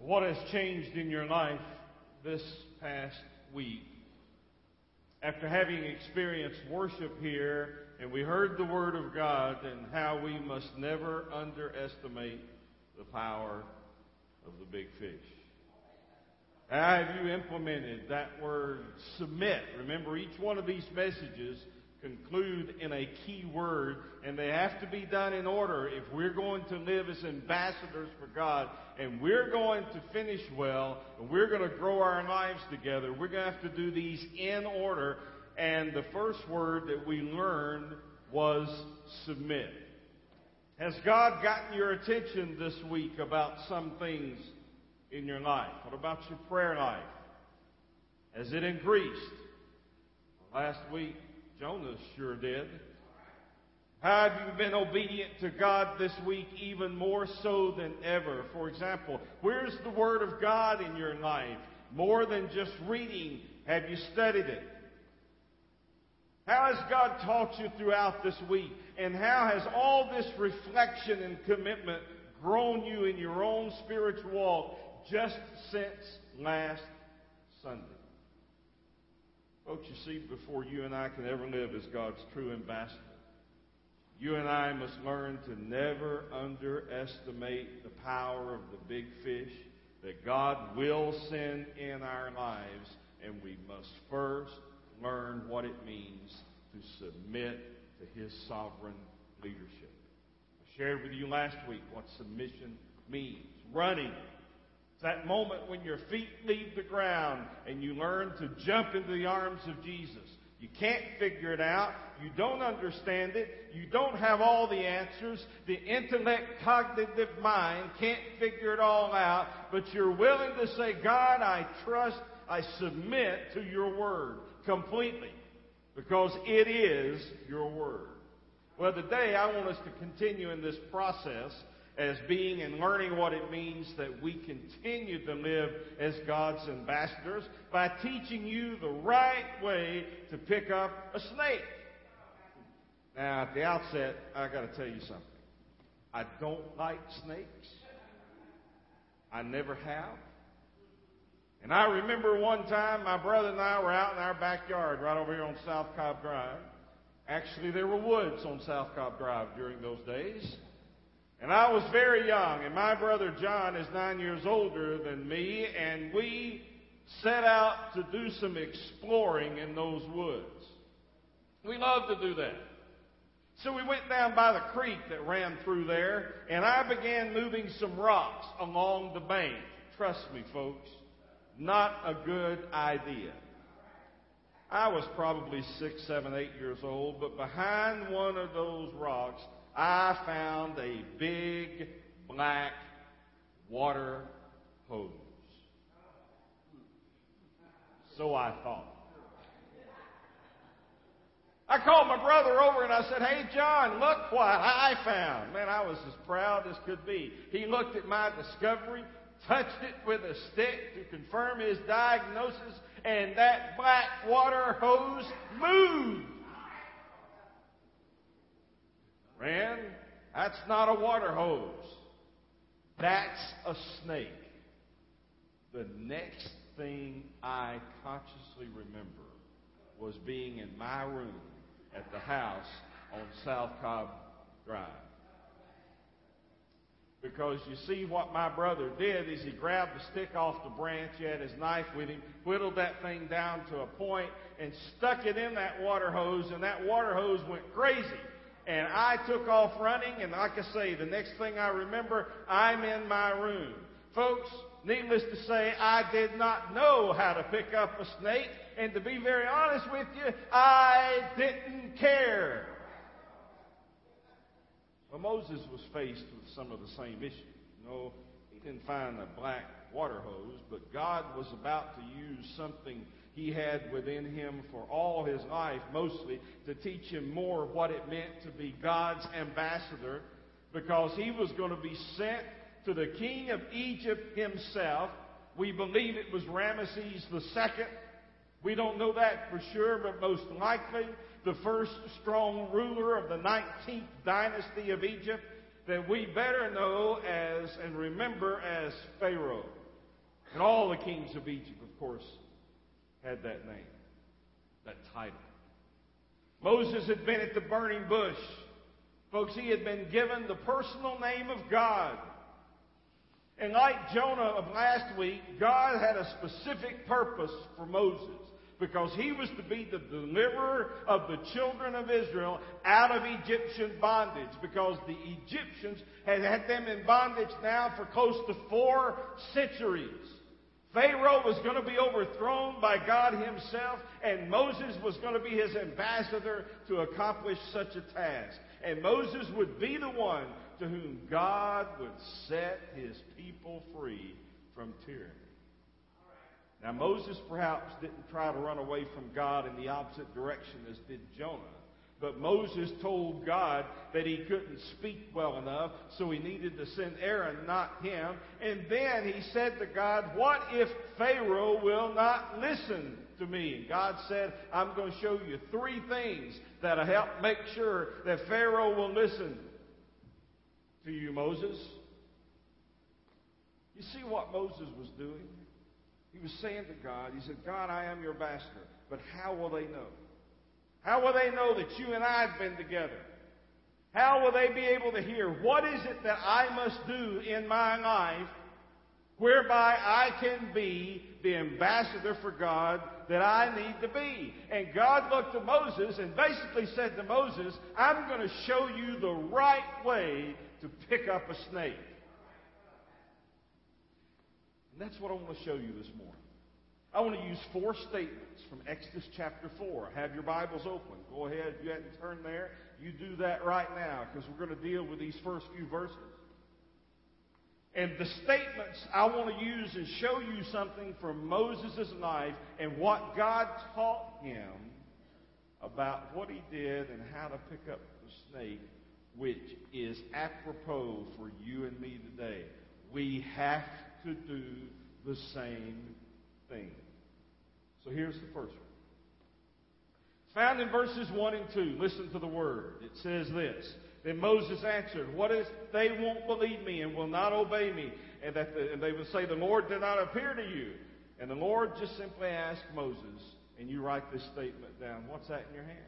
What has changed in your life this past week? After having experienced worship here, and we heard the Word of God and how we must never underestimate the power of the big fish. How have you implemented that word submit? Remember, each one of these messages conclude in a key word, and they have to be done in order if we're going to live as ambassadors for God, and we're going to finish well, and we're going to grow our lives together. We're going to have to do these in order, and the first word that we learned was submit. Has God gotten your attention this week about some things in your life? What about your prayer life? Has it increased? Last week, Jonah sure did. How have you been obedient to God this week, even more so than ever? For example, where's the Word of God in your life? More than just reading, have you studied it? How has God taught you throughout this week? And how has all this reflection and commitment grown you in your own spiritual walk just since last Sunday? Folks, you see, before you and I can ever live as God's true ambassador, you and I must learn to never underestimate the power of the big fish that God will send in our lives, and we must first learn what it means to submit to His sovereign leadership. I shared with you last week what submission means. Running. It's that moment when your feet leave the ground and you learn to jump into the arms of Jesus. You can't figure it out. You don't understand it. You don't have all the answers. The intellect, cognitive mind can't figure it all out. But you're willing to say, God, I trust, I submit to your word completely. Because it is your word. Well, today I want us to continue in this process as being and learning what it means that we continue to live as God's ambassadors by teaching you the right way to pick up a snake. Now, at the outset, I got to tell you something. I don't like snakes. I never have. And I remember one time my brother and I were out in our backyard right over here on South Cobb Drive. Actually, there were woods on South Cobb Drive during those days. And I was very young, and my brother John is 9 years older than me, and we set out to do some exploring in those woods. We love to do that. So we went down by the creek that ran through there, and I began moving some rocks along the bank. Trust me, folks, not a good idea. I was probably 6, 7, 8 years old, but behind one of those rocks, I found a big black water hose. So I thought. I called my brother over and I said, "Hey, John, look what I found." Man, I was as proud as could be. He looked at my discovery, touched it with a stick to confirm his diagnosis, and that black water hose moved. Friend, that's not a water hose. That's a snake. The next thing I consciously remember was being in my room at the house on South Cobb Drive. Because you see, what my brother did is he grabbed the stick off the branch, he had his knife with him, whittled that thing down to a point, and stuck it in that water hose, and that water hose went crazy. And I took off running, and like I say, the next thing I remember, I'm in my room. Folks, needless to say, I did not know how to pick up a snake, and to be very honest with you, I didn't care. Well, Moses was faced with some of the same issues. No, he didn't find a black water hose, but God was about to use something he had within him for all his life, mostly to teach him more what it meant to be God's ambassador, because he was going to be sent to the king of Egypt himself. We believe it was Ramesses II. We don't know that for sure, but most likely the first strong ruler of the 19th dynasty of Egypt that we better know as and remember as Pharaoh. And all the kings of Egypt, of course, had that name, that title. Moses had been at the burning bush. Folks, he had been given the personal name of God. And like Jonah of last week, God had a specific purpose for Moses, because he was to be the deliverer of the children of Israel out of Egyptian bondage, because the Egyptians had had them in bondage now for close to 4 centuries. Pharaoh was going to be overthrown by God himself, and Moses was going to be his ambassador to accomplish such a task. And Moses would be the one to whom God would set his people free from tyranny. Now, Moses perhaps didn't try to run away from God in the opposite direction as did Jonah. But Moses told God that he couldn't speak well enough, so he needed to send Aaron, not him. And then he said to God, what if Pharaoh will not listen to me? And God said, I'm going to show you 3 things that'll help make sure that Pharaoh will listen to you, Moses. You see what Moses was doing? He was saying to God, he said, God, I am your ambassador, but how will they know? How will they know that you and I have been together? How will they be able to hear? What is it that I must do in my life whereby I can be the ambassador for God that I need to be? And God looked at Moses and basically said to Moses, I'm going to show you the right way to pick up a snake. And that's what I want to show you this morning. I want to use 4 statements from Exodus chapter 4. Have your Bibles open. Go ahead. If you hadn't turned there, you do that right now, because we're going to deal with these first few verses. And the statements I want to use and show you something from Moses' life and what God taught him about what he did and how to pick up the snake, which is apropos for you and me today. We have to do the same thing. So here's the first one. It's found in verses 1 and 2. Listen to the word. It says this. Then Moses answered, what if they won't believe me and will not obey me? And they would say, the Lord did not appear to you. And the Lord just simply asked Moses, and you write this statement down. What's that in your hand?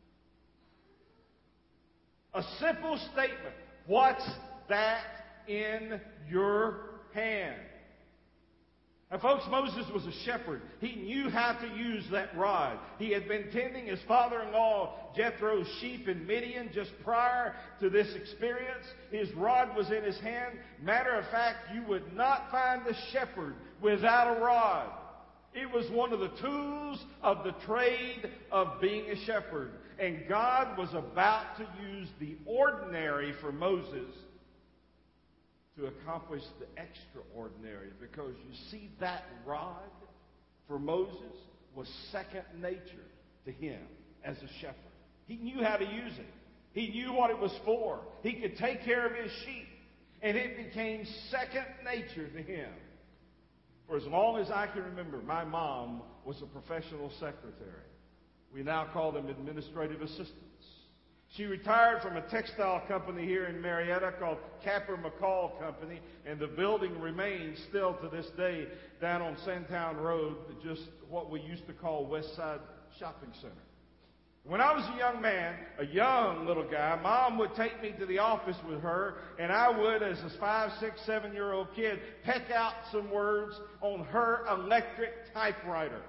A simple statement. What's that in your hand? Now, folks, Moses was a shepherd. He knew how to use that rod. He had been tending his father-in-law Jethro's sheep in Midian just prior to this experience. His rod was in his hand. Matter of fact, you would not find a shepherd without a rod. It was one of the tools of the trade of being a shepherd. And God was about to use the ordinary for Moses to accomplish the extraordinary, because you see, that rod for Moses was second nature to him as a shepherd. He knew how to use it. He knew what it was for. He could take care of his sheep, and it became second nature to him. For as long as I can remember, my mom was a professional secretary. We now call them administrative assistants. She retired from a textile company here in Marietta called Capper McCall Company, and the building remains still to this day down on Sandtown Road, just what we used to call West Side Shopping Center. When I was a young man, a young little guy, Mom would take me to the office with her, and I would, as a 5, 6, 7-year-old kid, peck out some words on her electric typewriter.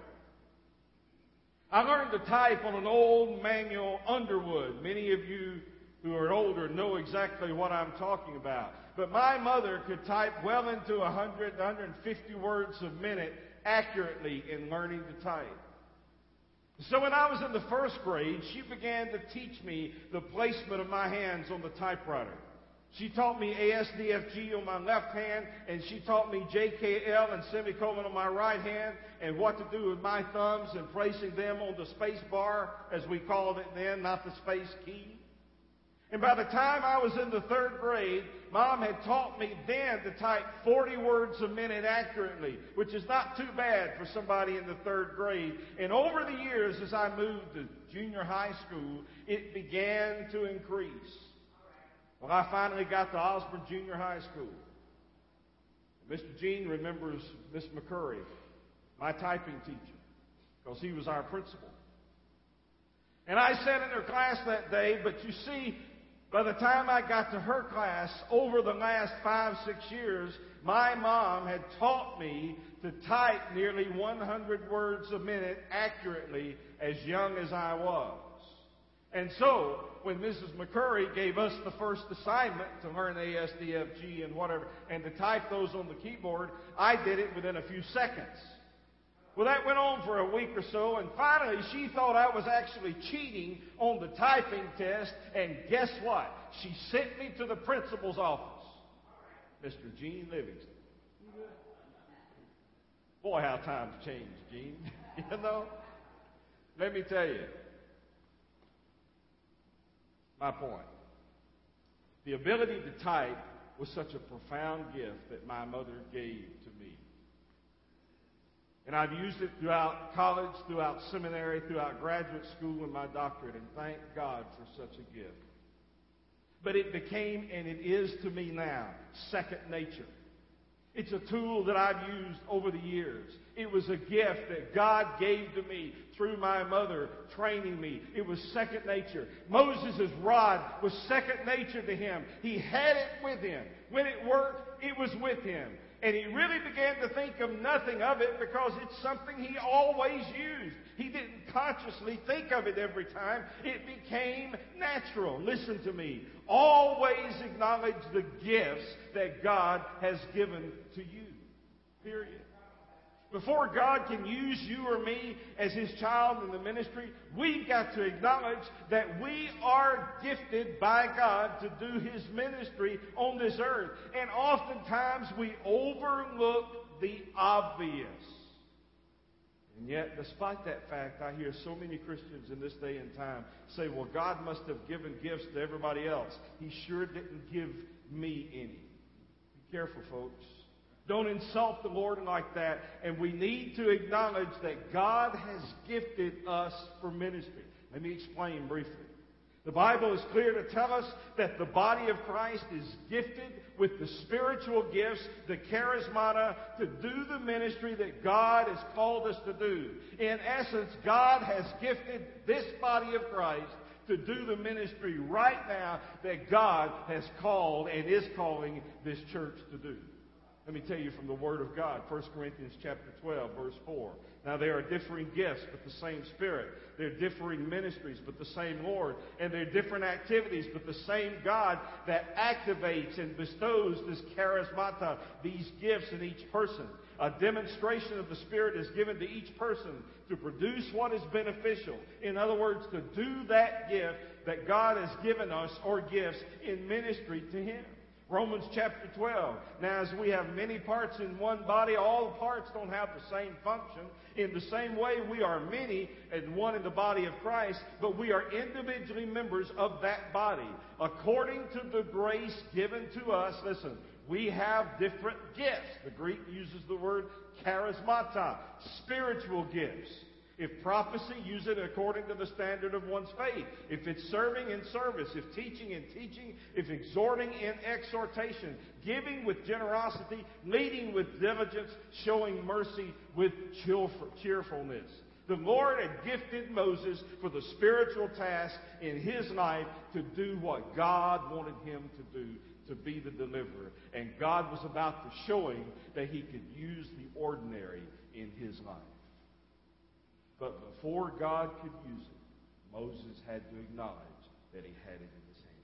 I learned to type on an old manual Underwood. Many of you who are older know exactly what I'm talking about. But my mother could type well into 100, 150 words a minute accurately in learning to type. So when I was in the 1st grade, she began to teach me the placement of my hands on the typewriter. She taught me ASDFG on my left hand, and she taught me JKL and semicolon on my right hand, and what to do with my thumbs and placing them on the space bar, as we called it then, not the space key. And by the time I was in the 3rd grade, Mom had taught me then to type 40 words a minute accurately, which is not too bad for somebody in the 3rd grade. And over the years, as I moved to junior high school, it began to increase. Well, I finally got to Osborne Junior High School. Mr. Gene remembers Miss McCurry, my typing teacher, because he was our principal. And I sat in her class that day, but you see, by the time I got to her class, over the last 5, 6 years, my mom had taught me to type nearly 100 words a minute accurately as young as I was. And so, when Mrs. McCurry gave us the first assignment to learn A, S, D, F, G, and whatever, and to type those on the keyboard, I did it within a few seconds. Well, that went on for a week or so, and finally she thought I was actually cheating on the typing test, and guess what? She sent me to the principal's office, Mr. Gene Livingston. Boy, how times change, Gene. You know? Let me tell you. My point. The ability to type was such a profound gift that my mother gave to me. And I've used it throughout college, throughout seminary, throughout graduate school, and my doctorate, and thank God for such a gift. But it became, and it is to me now, second nature. It's a tool that I've used over the years. It was a gift that God gave to me through my mother training me. It was second nature. Moses' rod was second nature to him. He had it with him. When it worked, it was with him. And he really began to think of nothing of it because it's something he always used. He didn't consciously think of it every time. It became natural. Listen to me. Always acknowledge the gifts that God has given to you. Period. Before God can use you or me as His child in the ministry, we've got to acknowledge that we are gifted by God to do His ministry on this earth. And oftentimes we overlook the obvious. And yet, despite that fact, I hear so many Christians in this day and time say, well, God must have given gifts to everybody else. He sure didn't give me any. Be careful, folks. Don't insult the Lord like that. And we need to acknowledge that God has gifted us for ministry. Let me explain briefly. The Bible is clear to tell us that the body of Christ is gifted with the spiritual gifts, the charismata, to do the ministry that God has called us to do. In essence, God has gifted this body of Christ to do the ministry right now that God has called and is calling this church to do. Let me tell you from the Word of God, 1 Corinthians chapter 12, verse 4. Now there are differing gifts, but the same Spirit. There are differing ministries, but the same Lord. And there are different activities, but the same God that activates and bestows this charismata, these gifts in each person. A demonstration of the Spirit is given to each person to produce what is beneficial. In other words, to do that gift that God has given us or gifts in ministry to Him. Romans chapter 12. Now, as we have many parts in one body, all the parts don't have the same function. In the same way, we are many and one in the body of Christ, but we are individually members of that body. According to the grace given to us, listen, we have different gifts. The Greek uses the word charismata, spiritual gifts. If prophecy, use it according to the standard of one's faith. If it's serving, in service. If teaching, in teaching. If exhorting, in exhortation. Giving with generosity. Leading with diligence. Showing mercy with cheerfulness. The Lord had gifted Moses for the spiritual task in his life to do what God wanted him to do, to be the deliverer. And God was about to show him that he could use the ordinary in his life. But before God could use it, Moses had to acknowledge that he had it in his hand.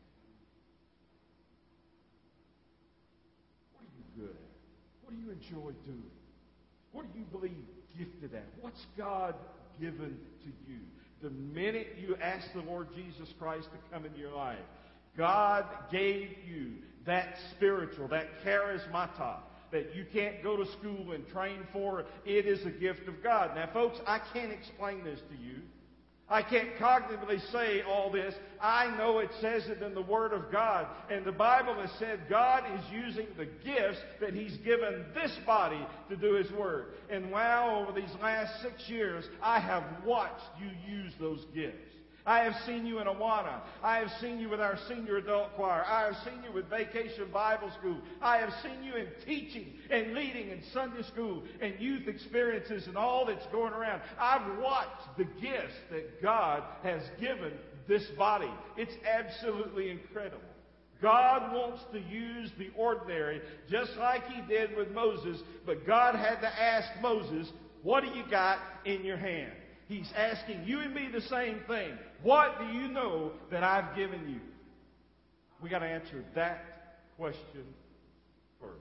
What are you good at? What do you enjoy doing? What do you believe gifted at? What's God given to you? The minute you ask the Lord Jesus Christ to come into your life, God gave you that spiritual, that charismata, that you can't go to school and train for. It is a gift of God. Now, folks, I can't explain this to you. I can't cognitively say all this. I know it says it in the Word of God. And the Bible has said God is using the gifts that He's given this body to do His work. And wow, over these last 6 years, I have watched you use those gifts. I have seen you in Awana. I have seen you with our senior adult choir. I have seen you with Vacation Bible School. I have seen you in teaching and leading in Sunday school and youth experiences and all that's going around. I've watched the gifts that God has given this body. It's absolutely incredible. God wants to use the ordinary just like He did with Moses, but God had to ask Moses, what do you got in your hand? He's asking you and me the same thing. What do you know that I've given you? We got to answer that question first.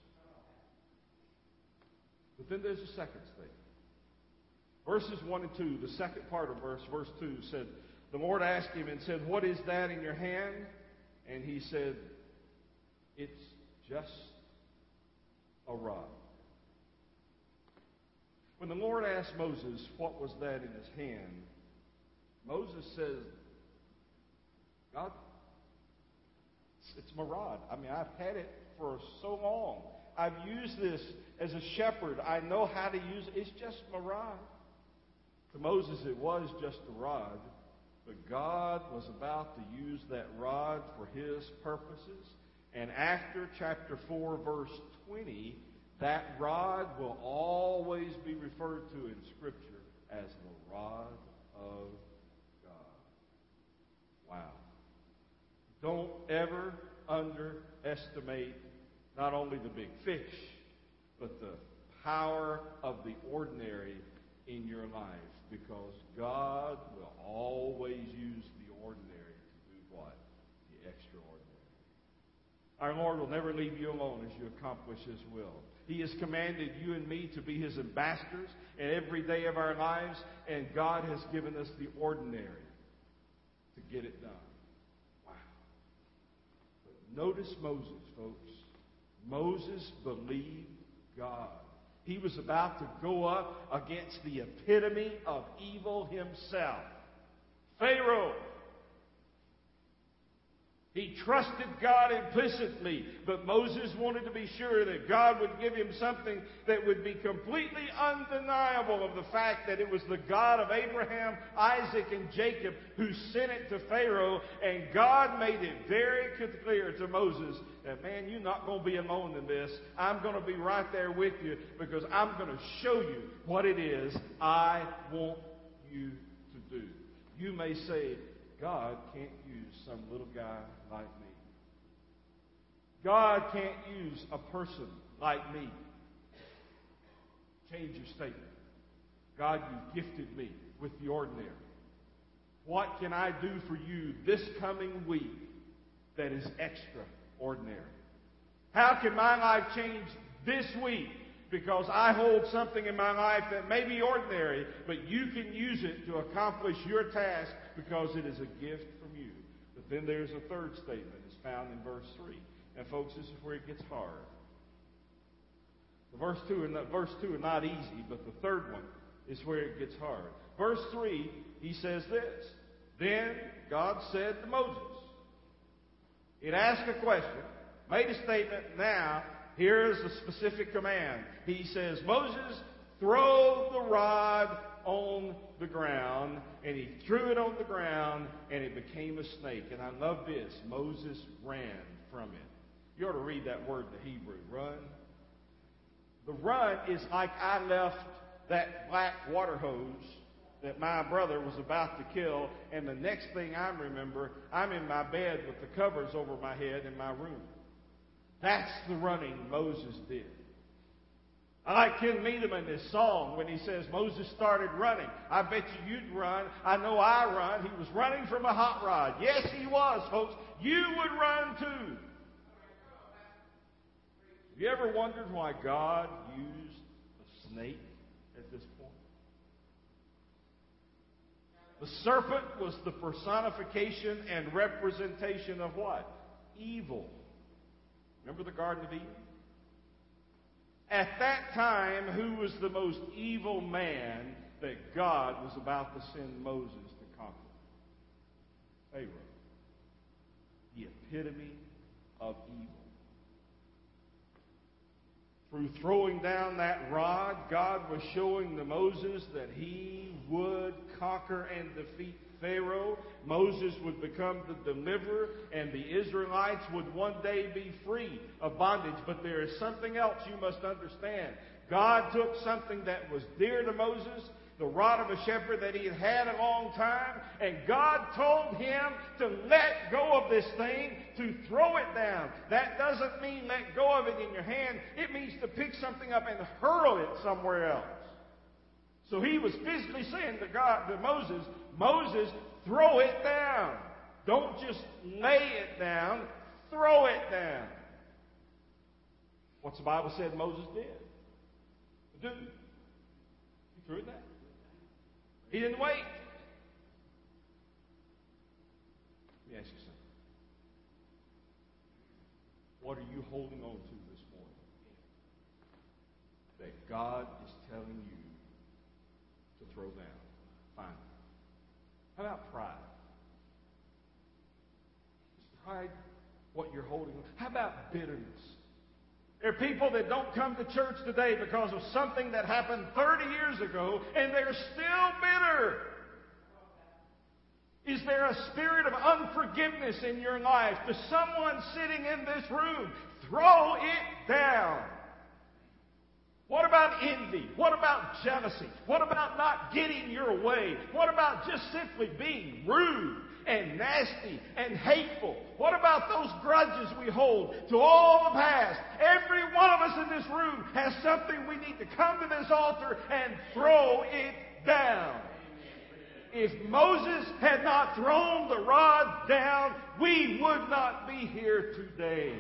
But then there's a second statement. Verses 1 and 2, the second part of verse 2 said, the Lord asked him and said, what is that in your hand? And he said, it's just a rod. When the Lord asked Moses what was that in his hand, Moses says, God, it's my rod. I mean, I've had it for so long. I've used this as a shepherd. I know how to use it. It's just my rod. To Moses, it was just a rod. But God was about to use that rod for His purposes. And after chapter 4, verse 20, that rod will always be referred to in Scripture as the rod of God. Wow. Don't ever underestimate not only the big fish, but the power of the ordinary in your life, because God will always use the ordinary to do what? The extraordinary. Our Lord will never leave you alone as you accomplish His will. He has commanded you and me to be His ambassadors in every day of our lives, and God has given us the ordinary to get it done. Wow. But notice Moses, folks. Moses believed God. He was about to go up against the epitome of evil himself, Pharaoh. He trusted God implicitly, but Moses wanted to be sure that God would give him something that would be completely undeniable of the fact that it was the God of Abraham, Isaac, and Jacob who sent it to Pharaoh. And God made it very clear to Moses that, man, you're not going to be alone in this. I'm going to be right there with you, because I'm going to show you what it is I want you to do. You may say, God can't use some little guy like me. God can't use a person like me. Change your statement. God, you've gifted me with the ordinary. What can I do for you this coming week that is extraordinary? How can my life change this week? Because I hold something in my life that may be ordinary, but you can use it to accomplish your task because it is a gift from you. But then there's a third statement. It's found in verse 3. And folks, this is where it gets hard. Verse 2 are not easy, but the third one is where it gets hard. Verse 3, he says this. Then God said to Moses. It asked a question, made a statement. Now, here is a specific command. He says, Moses, throw the rod on the ground. And he threw it on the ground, and it became a snake. And I love this. Moses ran from it. You ought to read that word in the Hebrew, run. The run is like I left that black water hose that my brother was about to kill, and the next thing I remember, I'm in my bed with the covers over my head in my room. That's the running Moses did. I like Ken Meadham in this song when he says Moses started running. I bet you'd run. I know I run. He was running from a hot rod. Yes, he was, folks. You would run too. Have you ever wondered why God used a snake at this point? The serpent was the personification and representation of what? Evil. Remember the Garden of Eden? At that time, who was the most evil man that God was about to send Moses to conquer? Pharaoh. The epitome of evil. Through throwing down that rod, God was showing to Moses that he would conquer and defeat Pharaoh. Moses would become the deliverer, and the Israelites would one day be free of bondage. But there is something else you must understand. God took something that was dear to Moses, the rod of a shepherd that he had had a long time, and God told him to let go of this thing, to throw it down. That doesn't mean let go of it in your hand. It means to pick something up and hurl it somewhere else. So he was physically saying to Moses, Moses, throw it down. Don't just lay it down, throw it down. What's the Bible said Moses did? He threw it down. He didn't wait. Let me ask you something. What are you holding on to this morning that God is telling you to throw down? Finally. How about pride? Is pride what you're holding on? How about bitterness? There are people that don't come to church today because of something that happened 30 years ago, and they're still bitter. Is there a spirit of unforgiveness in your life? To someone sitting in this room, throw it down. What about envy? What about jealousy? What about not getting your way? What about just simply being rude and nasty and hateful? What about those grudges we hold to all the past? Every one of us in this room has something we need to come to this altar and throw it down. If Moses had not thrown the rod down, we would not be here today.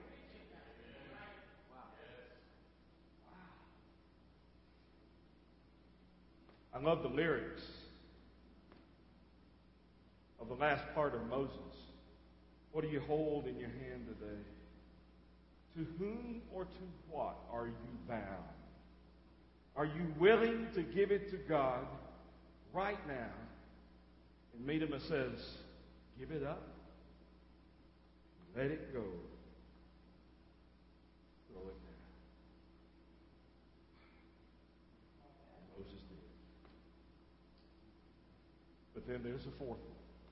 I love the lyrics of the last part of Moses. What do you hold in your hand today? To whom or to what are you bound? Are you willing to give it to God right now? And Medema says, give it up. Let it go. Throw it down. Moses did. But then there's a fourth one.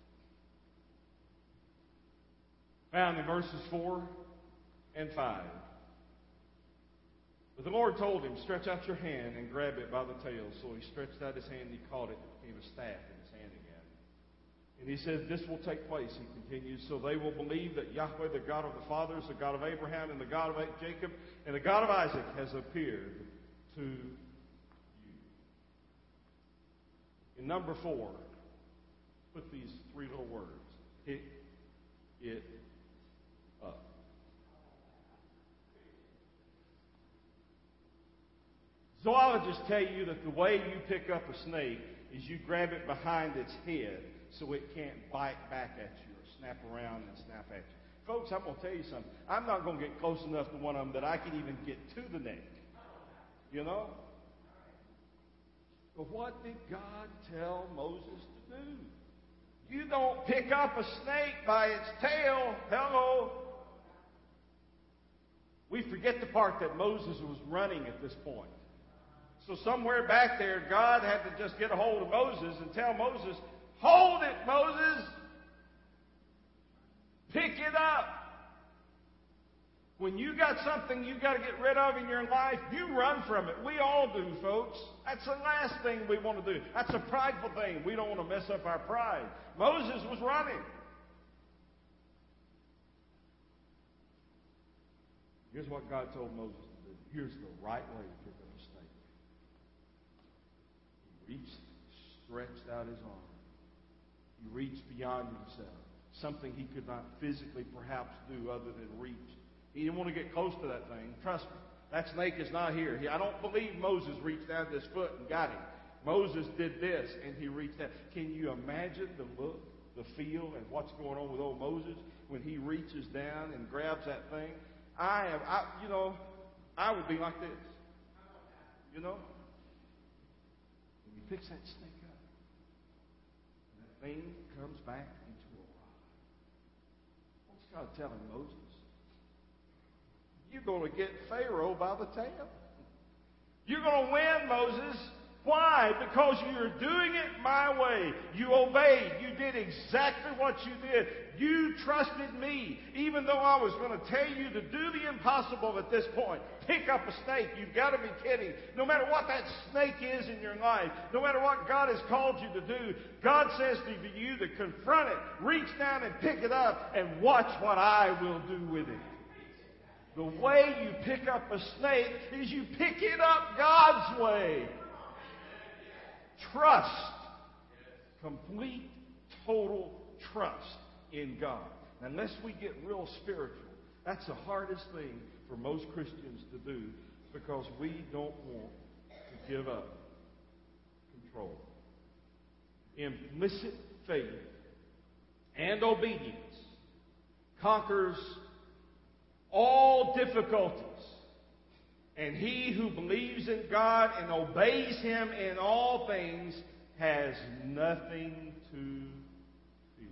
Found in verses 4 and 5. But the Lord told him, stretch out your hand and grab it by the tail. So he stretched out his hand and he caught it. It became a staff in his hand again. And he said, this will take place, he continues, so they will believe that Yahweh, the God of the fathers, the God of Abraham, and the God of Jacob, and the God of Isaac has appeared to you. In number 4, put these 3 little words. Pick it up. Zoologists tell you that the way you pick up a snake is you grab it behind its head so it can't bite back at you or snap around and snap at you. Folks, I'm going to tell you something. I'm not going to get close enough to one of them that I can even get to the neck. You know? But what did God tell Moses to do? You don't pick up a snake by its tail. Hello. We forget the part that Moses was running at this point. So somewhere back there, God had to just get a hold of Moses and tell Moses, hold it, Moses. Pick it up. When you got something you got to get rid of in your life, you run from it. We all do, folks. That's the last thing we want to do. That's a prideful thing. We don't want to mess up our pride. Moses was running. Here's what God told Moses to do. Here's the right way to pick up a snake. He reached, stretched out his arm. He reached beyond himself. Something he could not physically perhaps do other than reach. He didn't want to get close to that thing. Trust me, that snake is not here. I don't believe Moses reached down his foot and got him. Moses did this, and he reached out. Can you imagine the look, the feel, and what's going on with old Moses when he reaches down and grabs that thing? I would be like this. You know? And he picks that snake up. And that thing comes back into a rod. What's God telling Moses? You're going to get Pharaoh by the tail. You're going to win, Moses. Why? Because you're doing it my way. You obeyed. You did exactly what you did. You trusted me, even though I was going to tell you to do the impossible at this point. Pick up a snake. You've got to be kidding. No matter what that snake is in your life, no matter what God has called you to do, God says to you to confront it, reach down and pick it up, and watch what I will do with it. The way you pick up a snake is you pick it up God's way. Trust. Complete, total trust in God. Unless we get real spiritual, that's the hardest thing for most Christians to do because we don't want to give up control. Implicit faith and obedience conquers all difficulties. And he who believes in God and obeys Him in all things has nothing to fear.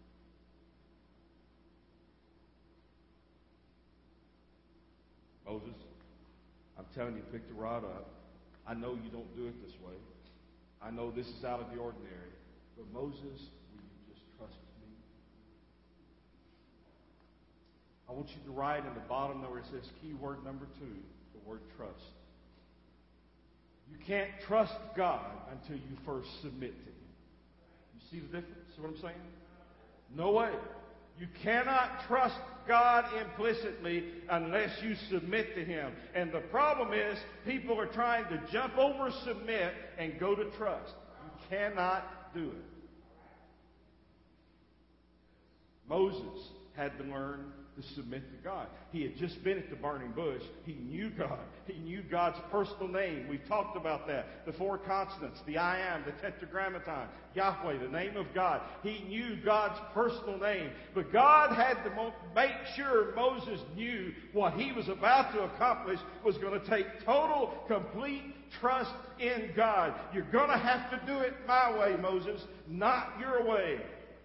Moses, I'm telling you, pick the rod up. I know you don't do it this way. I know this is out of the ordinary. But Moses, will you just trust me? I want you to write in the bottom where it says keyword number 2. Word trust. You can't trust God until you first submit to Him. You see the difference? See what I'm saying? No way. You cannot trust God implicitly unless you submit to Him. And the problem is, people are trying to jump over submit and go to trust. You cannot do it. Moses had to learn to submit to God. He had just been at the burning bush. He knew God. He knew God's personal name. We've talked about that. The 4 consonants, the I am, the tetragrammaton, Yahweh, the name of God. He knew God's personal name. But God had to make sure Moses knew what he was about to accomplish was going to take total, complete trust in God. You're going to have to do it my way, Moses, not your way.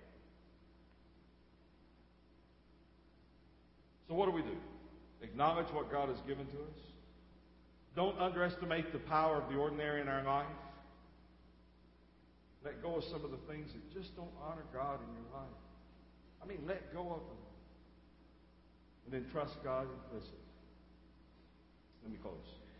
So what do? Acknowledge what God has given to us. Don't underestimate the power of the ordinary in our life. Let go of some of the things that just don't honor God in your life. I mean, let go of them. And then trust God implicitly. Let me close.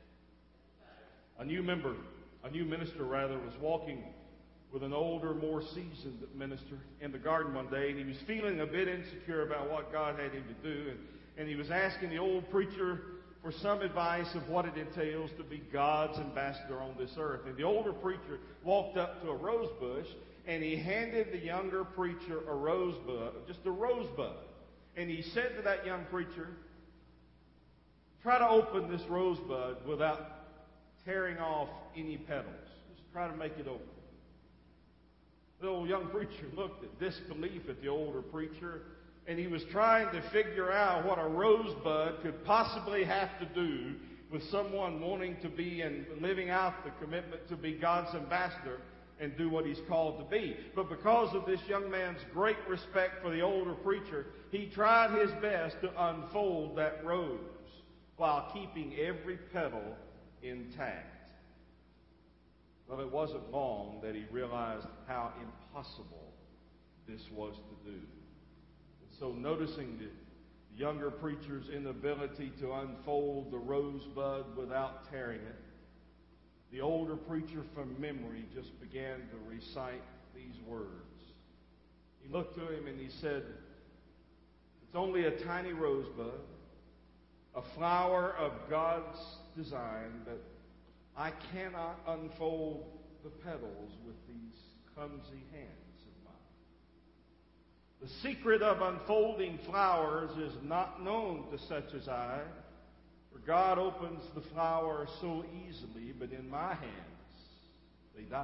A new minister was walking with an older, more seasoned minister in the garden one day, and he was feeling a bit insecure about what God had him to do, and he was asking the old preacher for some advice of what it entails to be God's ambassador on this earth. And the older preacher walked up to a rose bush, and he handed the younger preacher a rosebud, just a rosebud. And he said to that young preacher, try to open this rosebud without tearing off any petals. Just try to make it open. The old young preacher looked at disbelief at the older preacher, and he was trying to figure out what a rosebud could possibly have to do with someone wanting to be and living out the commitment to be God's ambassador and do what he's called to be. But because of this young man's great respect for the older preacher, he tried his best to unfold that rose while keeping every petal intact. Well, it wasn't long that he realized how impossible this was to do. And so noticing the younger preacher's inability to unfold the rosebud without tearing it, the older preacher from memory just began to recite these words. He looked to him and he said, it's only a tiny rosebud, a flower of God's design, but I cannot unfold the petals with these clumsy hands of mine. The secret of unfolding flowers is not known to such as I, for God opens the flower so easily, but in my hands they die.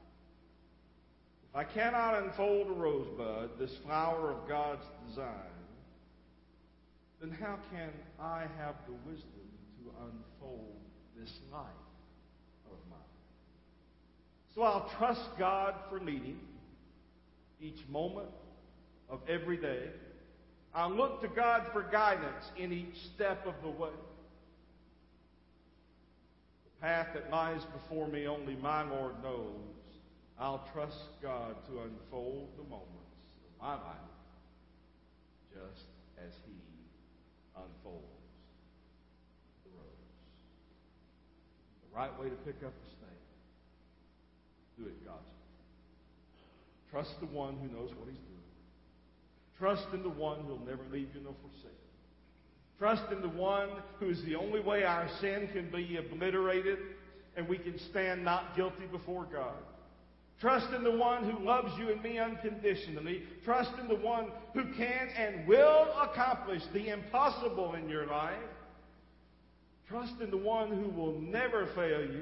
If I cannot unfold a rosebud, this flower of God's design, then how can I have the wisdom to unfold this life of mine? So I'll trust God for leading each moment of every day. I'll look to God for guidance in each step of the way. path that lies before me only my Lord knows. I'll trust God to unfold the moments of my life just as He unfolds the roads. The right way to pick up the snake. Do it God's way. Trust the one who knows what He's doing. Trust in the one who will never leave you nor forsake you. Trust in the one who is the only way our sin can be obliterated and we can stand not guilty before God. Trust in the one who loves you and me unconditionally. Trust in the one who can and will accomplish the impossible in your life. Trust in the one who will never fail you.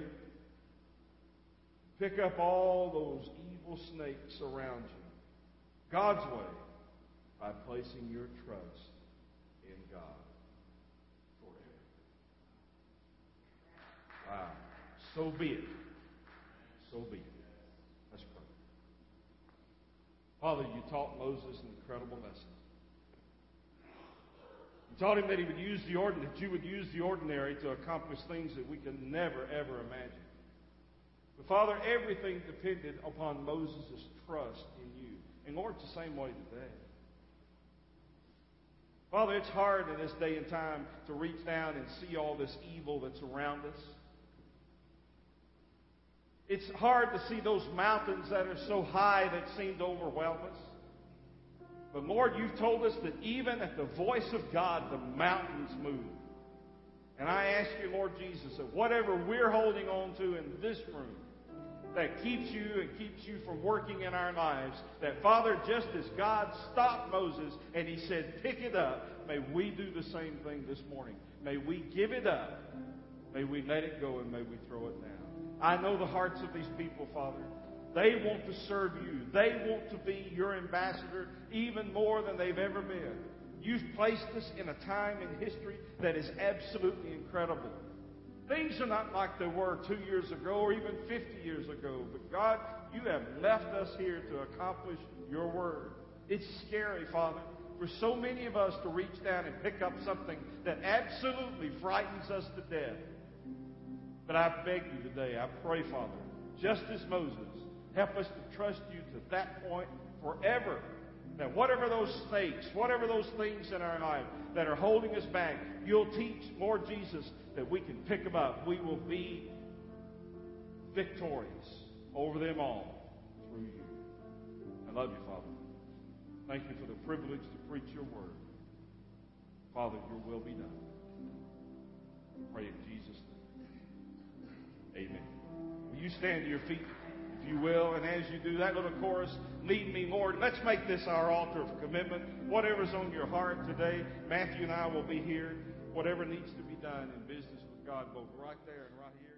Pick up all those evil snakes around you God's way by placing your trust in God forever. Wow. So be it. So be it. Let's pray. Father, you taught Moses an incredible lesson. You taught him that he would use the ordinary, that you would use the ordinary to accomplish things that we can never, ever imagine. But Father, everything depended upon Moses' trust in you. And Lord, it's the same way today. Father, it's hard in this day and time to reach down and see all this evil that's around us. It's hard to see those mountains that are so high that seem to overwhelm us. But Lord, you've told us that even at the voice of God, the mountains move. And I ask you, Lord Jesus, that whatever we're holding on to in this room that keeps you and keeps you from working in our lives, that Father, just as God stopped Moses and He said, pick it up, may we do the same thing this morning. May we give it up. May we let it go and may we throw it down. I know the hearts of these people, Father. They want to serve you. They want to be your ambassador even more than they've ever been. You've placed us in a time in history that is absolutely incredible. Things are not like they were 2 years ago or even 50 years ago. But God, you have left us here to accomplish your word. It's scary, Father, for so many of us to reach down and pick up something that absolutely frightens us to death. But I beg you today, I pray, Father, just as Moses, help us to trust you to that point forever. That whatever those snakes, whatever those things in our life that are holding us back, you'll teach, Lord Jesus, that we can pick them up. We will be victorious over them all through you. I love you, Father. Thank you for the privilege to preach your word. Father, your will be done. I pray in Jesus' name. Amen. Will you stand to your feet, if you will, and as you do that little chorus, lead me, Lord. Let's make this our altar of commitment. Whatever's on your heart today, Matthew and I will be here. Whatever needs to be done in business with God, both right there and right here.